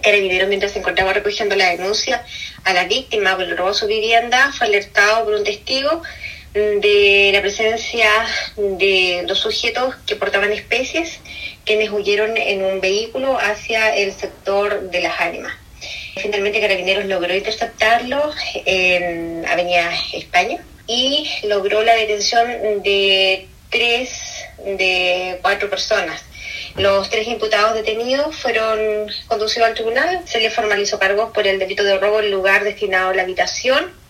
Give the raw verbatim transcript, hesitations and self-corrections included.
Carabineros, mientras se encontraba recogiendo la denuncia a la víctima por el robo a su vivienda, fue alertado por un testigo de la presencia de dos sujetos que portaban especies, quienes huyeron en un vehículo hacia el sector de Las Ánimas. Finalmente Carabineros logró interceptarlo en Avenida España y logró la detención de tres de cuatro personas. Los tres imputados detenidos fueron conducidos al tribunal, se les formalizó cargos por el delito de robo en lugar destinado a la habitación